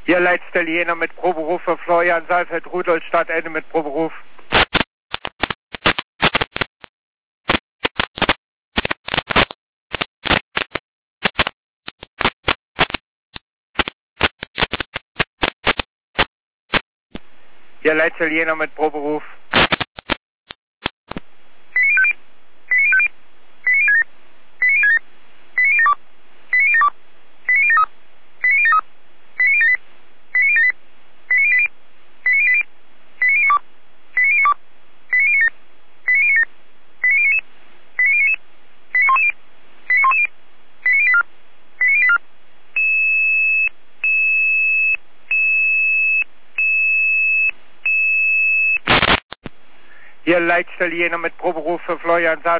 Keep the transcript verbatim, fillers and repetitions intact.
Hier letzter Jena mit Proberuf für Florian Seifert, Rudolstadt, Ende mit Proberuf. Hier letzter Jena mit Proberuf. Hier Leitstelle Jena mit Proberuf für Florian Seifert.